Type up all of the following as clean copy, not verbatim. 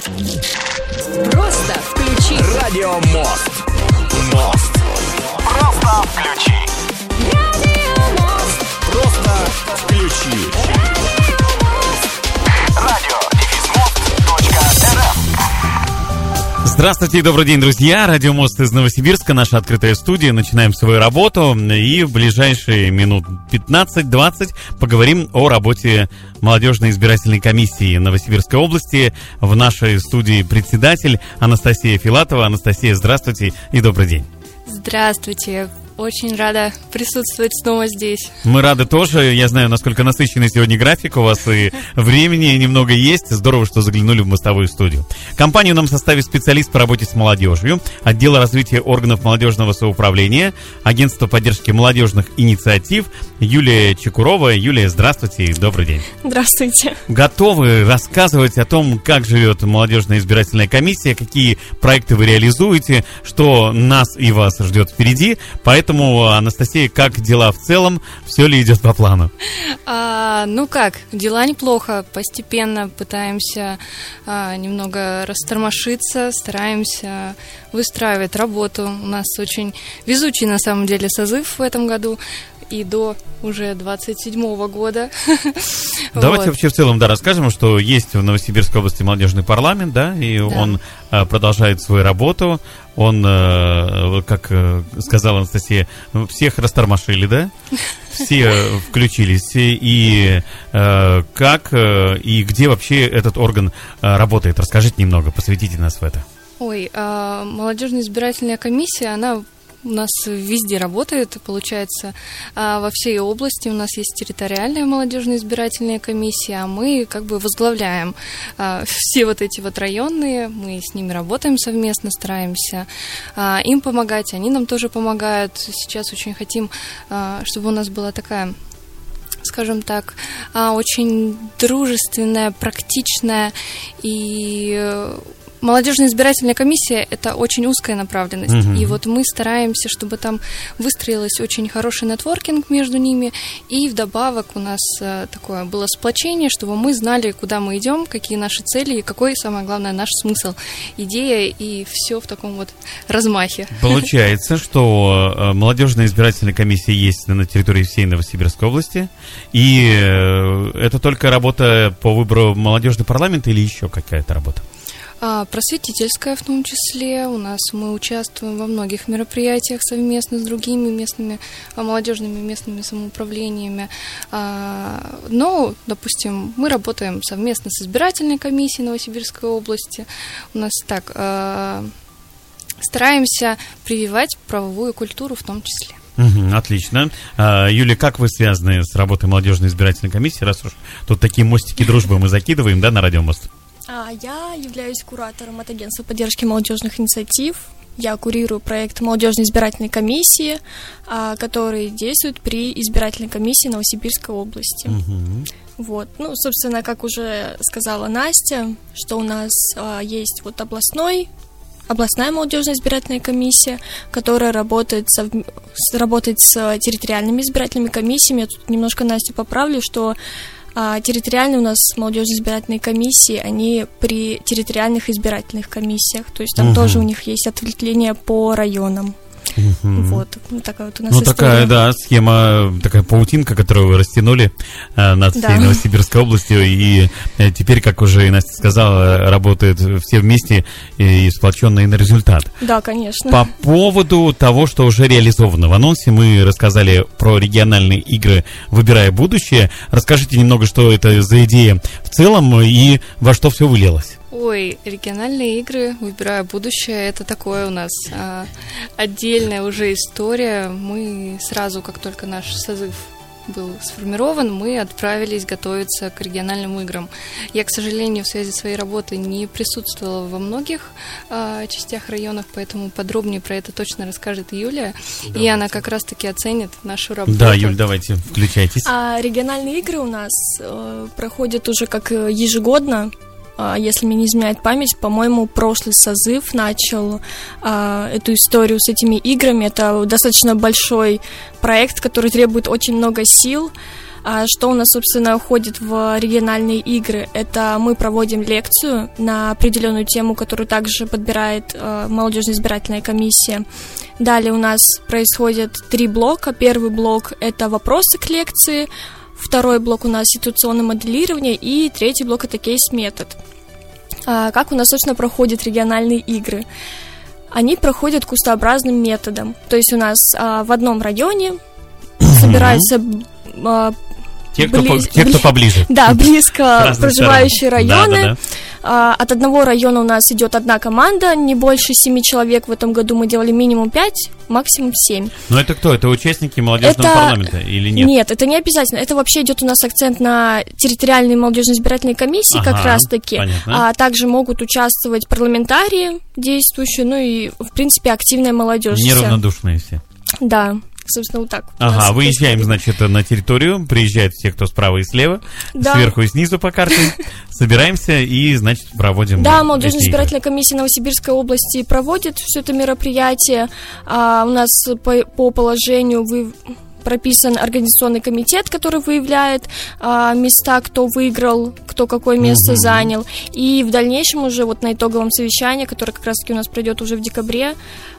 Просто включи Радио Мост. Мост. Просто включи. Радио Мост. Просто включи. Радио-мост.рф. Здравствуйте и добрый день, друзья. Радио Мост из Новосибирска, наша открытая студия. Начинаем свою работу и в ближайшие минут 15-20 поговорим о работе молодежной избирательной комиссии Новосибирской области. В нашей студии председатель Анастасия Филатова. Анастасия, здравствуйте и добрый день. Здравствуйте. Очень рада присутствовать снова здесь. Мы рады тоже. Я знаю, насколько насыщенный сегодня график у вас, и времени немного есть. Здорово, что заглянули в мостовую студию. Компанию нам составит специалист по работе с молодежью, отдел развития органов молодежного самоуправления, агентство поддержки молодежных инициатив Юлия Чекурова. Юлия, здравствуйте и добрый день. Здравствуйте. Готовы рассказывать о том, как живет молодежная избирательная комиссия, какие проекты вы реализуете, что нас и вас ждет впереди. Поэтому, Анастасия, как дела в целом? Все ли идет по плану? Дела неплохо. Постепенно пытаемся немного растормошиться, стараемся выстраивать работу. У нас очень везучий, на самом деле, созыв в этом году. И до уже 27-го года. Давайте вообще в целом, расскажем, что есть в Новосибирской области молодежный парламент, и он продолжает свою работу. Он, как сказала Анастасия, всех растормошили, да? Все включились. И как и где вообще этот орган работает? Расскажите немного, посвятите нас в это. Молодежная избирательная комиссия, она у нас везде работает, получается, во всей области у нас есть территориальная молодежная избирательная комиссия, а мы возглавляем все эти районные, мы с ними работаем совместно, стараемся им помогать, они нам тоже помогают. Сейчас очень хотим, чтобы у нас была такая, скажем так, очень дружественная, практичная и... Молодежная избирательная комиссия – это очень узкая направленность. И мы стараемся, чтобы там выстроилось очень хороший нетворкинг между ними. И вдобавок у нас такое было сплочение, чтобы мы знали, куда мы идем, какие наши цели и какой, самое главное, наш смысл, идея и все в таком размахе. Получается, что молодежная избирательная комиссия есть на территории всей Новосибирской области. И это только работа по выбору молодежный парламент или еще какая-то работа? Просветительская в том числе. У нас мы участвуем во многих мероприятиях совместно с другими местными молодежными местными самоуправлениями. Допустим, мы работаем совместно с избирательной комиссией Новосибирской области. У нас стараемся прививать правовую культуру в том числе. Отлично. Юлия, как вы связаны с работой молодежной избирательной комиссии, раз уж тут такие мостики дружбы мы закидываем, на Радио Мост? Я являюсь куратором от агентства поддержки молодежных инициатив. Я курирую проект молодежной избирательной комиссии, который действует при избирательной комиссии Новосибирской области. Собственно, как уже сказала Настя, что у нас есть областная молодежная избирательная комиссия, которая работает с территориальными избирательными комиссиями. Я тут немножко Настю поправлю, что территориальные у нас молодежные избирательные комиссии, они при территориальных избирательных комиссиях, то есть там тоже у них есть ответвление по районам. Такая у нас история. Такая, схема, такая паутинка, которую вы растянули над всей Новосибирской областью, и теперь, как уже Настя сказала, работают все вместе и сплоченные на результат. Да, конечно. По поводу того, что уже реализовано в анонсе, мы рассказали про региональные игры «Выбирая будущее». Расскажите немного, что это за идея в целом и во что все вылилось. Региональные игры «Выбирая будущее» — это такое у нас отдельная уже история. Мы сразу, как только наш созыв был сформирован, мы отправились готовиться к региональным играм. Я, к сожалению, в связи с своей работой не присутствовала во многих частях районов, поэтому подробнее про это точно расскажет Юлия. Давайте. И она как раз-таки оценит нашу работу. Да, Юль, давайте, включайтесь. Региональные игры у нас проходят уже как ежегодно. Если мне не изменяет память, по-моему, прошлый созыв начал эту историю с этими играми. Это достаточно большой проект, который требует очень много сил. Что у нас, собственно, входит в региональные игры? Это мы проводим лекцию на определенную тему, которую также подбирает молодежная избирательная комиссия. Далее у нас происходят 3 блока. Первый блок – это вопросы к лекции, второй блок у нас ситуационное моделирование, и третий блок – это кейс-метод. Как у нас, собственно, проходят региональные игры? Они проходят кустообразным методом. То есть у нас в одном районе собираются те, кто поближе. Да, близко проживающие районы. Да. От одного района у нас идет одна команда, не больше 7 человек. В этом году мы делали минимум 5, максимум 7. Но это кто? Это участники молодежного парламента или нет? Нет, это не обязательно. Это вообще идет у нас акцент на территориальные молодежные избирательные комиссии, как раз-таки. Понятно. Также могут участвовать парламентарии действующие, ну и, в принципе, активная молодежь. Неравнодушные все. Да. Собственно, вот так. Выезжаем, значит, на территорию, приезжают все, кто справа и слева, сверху и снизу по карте, собираемся и, значит, проводим. Да, молодежная избирательная комиссия Новосибирской области проводит все это мероприятие. У нас по положению прописан организационный комитет, который выявляет места, кто выиграл, кто какое место занял. И в дальнейшем уже вот на итоговом совещании, которое как раз-таки у нас пройдет уже в декабре,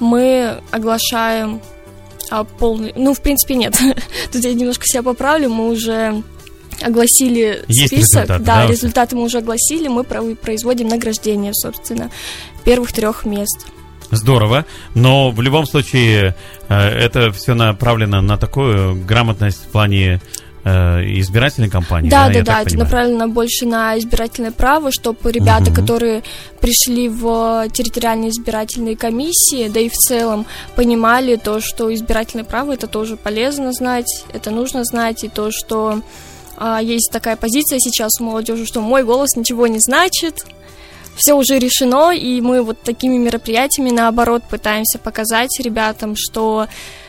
мы оглашаем полный... Ну, в принципе, нет. Тут я немножко себя поправлю. Мы уже огласили список. Результаты мы уже огласили. Мы производим награждение, собственно, первых 3 мест. Здорово. Но в любом случае это все направлено на такую грамотность в плане избирательной кампании. Да, это направлено больше на избирательное право, чтобы ребята, которые пришли в территориальные избирательные комиссии, да и в целом понимали то, что избирательное право это тоже полезно знать, это нужно знать, и то, что есть такая позиция сейчас у молодежи, что мой голос ничего не значит, все уже решено, и мы вот такими мероприятиями, наоборот, пытаемся показать ребятам, что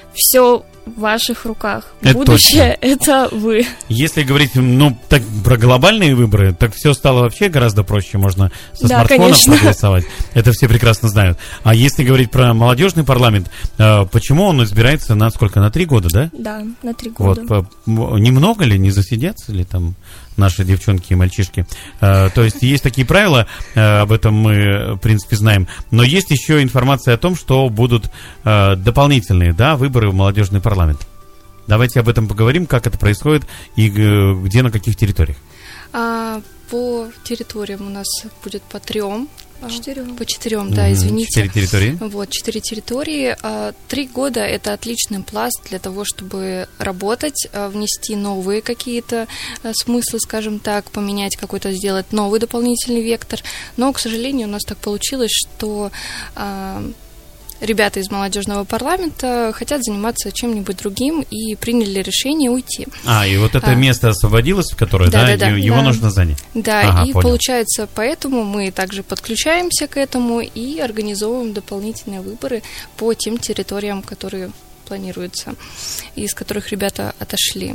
все в ваших руках. Это будущее точно. Это вы. Если говорить, так про глобальные выборы, так все стало вообще гораздо проще. Можно со смартфона проголосовать. Это все прекрасно знают. А если говорить про молодежный парламент, почему он избирается на сколько? На 3 года, да? Да, на 3 года. Немного ли, не засидятся ли там наши девчонки и мальчишки? То есть есть такие правила, об этом мы, в принципе, знаем. Но есть еще информация о том, что будут дополнительные, выборы в молодежный парламент. Давайте об этом поговорим, как это происходит и где, на каких территориях. По территориям у нас будет по 3. 4. По 4, да, извините. 4 территории. 4 территории. 3 года – это отличный пласт для того, чтобы работать, внести новые какие-то смыслы, скажем так, поменять какой-то, сделать новый дополнительный вектор. Но, к сожалению, у нас так получилось, что ребята из молодежного парламента хотят заниматься чем-нибудь другим и приняли решение уйти. И вот это место освободилось, в которое, его нужно занять. Да, и понял. Получается, поэтому мы также подключаемся к этому и организовываем дополнительные выборы по тем территориям, которые планируются, из которых ребята отошли.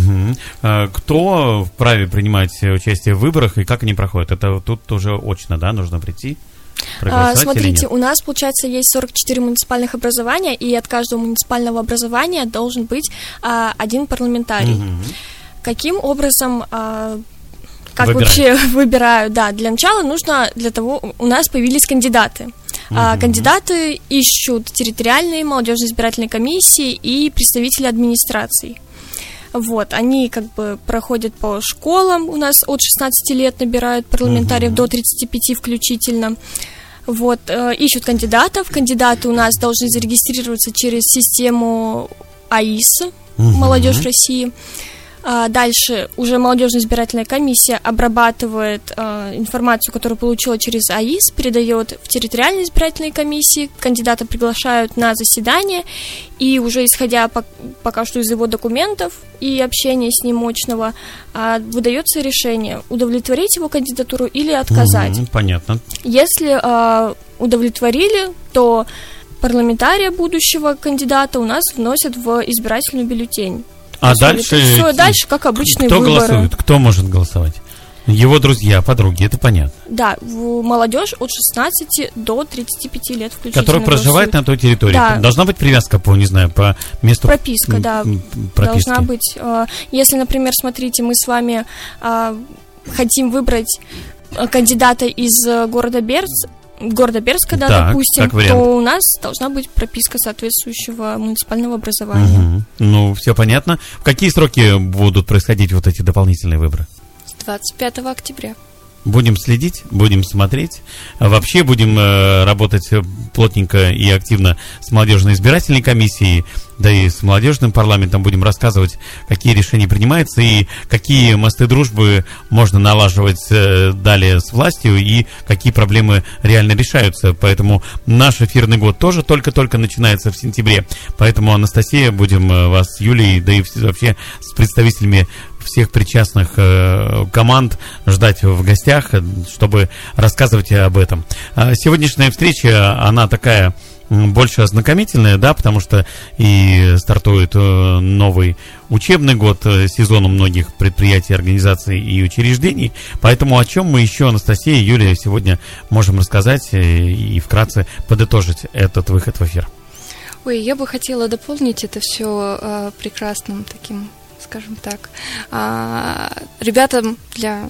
Кто вправе принимать участие в выборах и как они проходят? Это тут уже очно, нужно прийти? Смотрите, у нас, получается, есть 44 муниципальных образования, и от каждого муниципального образования должен быть 1 парламентарий. Каким образом, вообще выбирают? Да, для начала для того, у нас появились кандидаты. Кандидаты ищут территориальные молодежные избирательные комиссии и представители администраций. Они проходят по школам, у нас от 16 лет набирают парламентариев до 35 включительно. Ищут кандидатов. Кандидаты у нас должны зарегистрироваться через систему АИС, «Молодежь России». Дальше уже молодежная избирательная комиссия обрабатывает информацию, которую получила через АИС, передает в территориальные избирательные комиссии, кандидата приглашают на заседание, и уже исходя пока что из его документов и общения с ним очного, выдается решение, удовлетворить его кандидатуру или отказать. Понятно. Если удовлетворили, то парламентария будущего кандидата у нас вносят в избирательный бюллетень. Дальше дальше, как обычные кто выборы. Голосует? Кто может голосовать? Его друзья, подруги, это понятно. Да, молодежь от 16 до 35 лет включительно. Который проживает на той территории. Да. Должна быть привязка по месту... Прописка, да, прописки. должна быть. Если, например, смотрите, мы с вами хотим выбрать кандидата из города Бердска, да, Так, допустим, как вариант. то у нас должна быть прописка соответствующего муниципального образования. Мгм. Ну, все понятно. В какие сроки будут происходить вот эти дополнительные выборы? С 25 октября. Будем следить, будем смотреть. Вообще будем работать плотненько и активно с молодежной избирательной комиссией, да и с молодежным парламентом. Будем рассказывать, какие решения принимаются и какие мосты дружбы можно налаживать далее с властью и какие проблемы реально решаются. Поэтому наш эфирный год тоже только-только начинается в сентябре. Поэтому, Анастасия, будем вас с Юлией, да и вообще с представителями всех причастных команд ждать в гостях, чтобы рассказывать об этом. Сегодняшняя встреча, она такая больше ознакомительная, да, потому что и стартует новый учебный год, сезон у многих предприятий, организаций и учреждений. Поэтому о чем мы еще, Анастасия и Юлия, сегодня можем рассказать и вкратце подытожить этот выход в эфир? Ой, я бы хотела дополнить это все прекрасным таким, скажем так, ребятам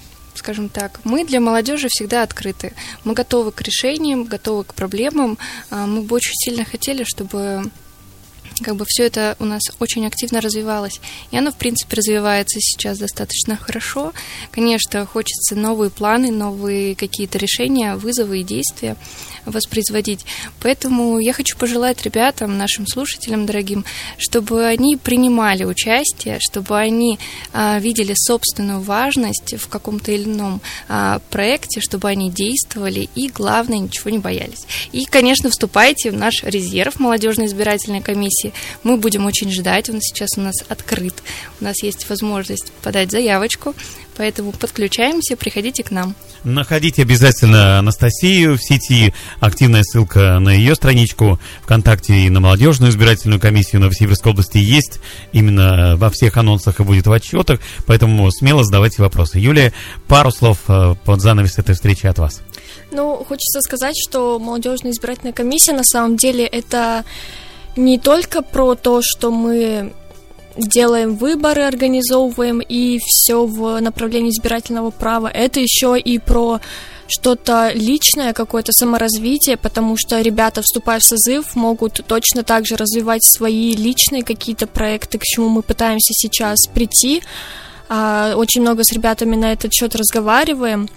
мы для молодежи всегда открыты. Мы готовы к решениям, готовы к проблемам. Мы бы очень сильно хотели, чтобы все это у нас очень активно развивалось. И оно, в принципе, развивается сейчас достаточно хорошо. Конечно, хочется новые планы, новые какие-то решения, вызовы и действия воспроизводить. Поэтому я хочу пожелать ребятам, нашим слушателям дорогим, чтобы они принимали участие, чтобы они видели собственную важность в каком-то или ином проекте, чтобы они действовали и, главное, ничего не боялись. И, конечно, вступайте в наш резерв молодежной избирательной комиссии. Мы будем очень ждать, он сейчас у нас открыт. У нас есть возможность подать заявочку, поэтому подключаемся, приходите к нам. Находите обязательно Анастасию в сети. Активная ссылка на ее страничку ВКонтакте и на молодежную избирательную комиссию Новосибирской области есть. Именно во всех анонсах и будет в отчетах. Поэтому смело задавайте вопросы. Юлия, пару слов под занавес этой встречи от вас. Хочется сказать, что молодежная избирательная комиссия на самом деле это не только про то, что мы делаем выборы, организовываем и все в направлении избирательного права. Это еще и про что-то личное, какое-то саморазвитие, потому что ребята, вступая в созыв, могут точно так же развивать свои личные какие-то проекты, к чему мы пытаемся сейчас прийти. Очень много с ребятами на этот счет разговариваем.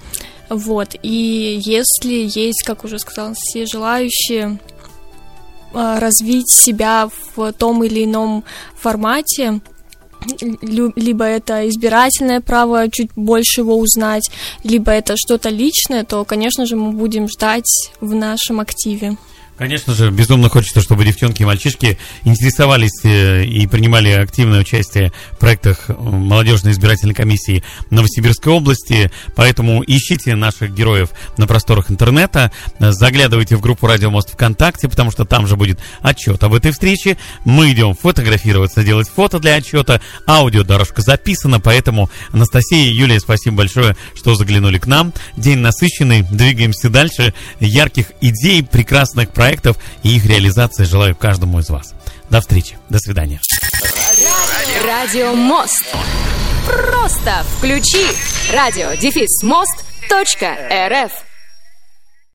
И если есть, как уже сказала, все желающие развить себя в том или ином формате, либо это избирательное право, чуть больше его узнать, либо это что-то личное, то, конечно же, мы будем ждать в нашем активе. Конечно же, безумно хочется, чтобы девчонки и мальчишки интересовались и принимали активное участие в проектах молодежной избирательной комиссии Новосибирской области. Поэтому ищите наших героев на просторах интернета, заглядывайте в группу «Радио Мост» ВКонтакте, потому что там же будет отчет об этой встрече. Мы идем фотографироваться, делать фото для отчета. Аудиодорожка записана, поэтому, Анастасия и Юлия, спасибо большое, что заглянули к нам. День насыщенный, двигаемся дальше. Ярких идей, прекрасных проектов и их реализации желаю каждому из вас. До встречи. До свидания. Радио Мост. Просто включи. Радио-мост.рф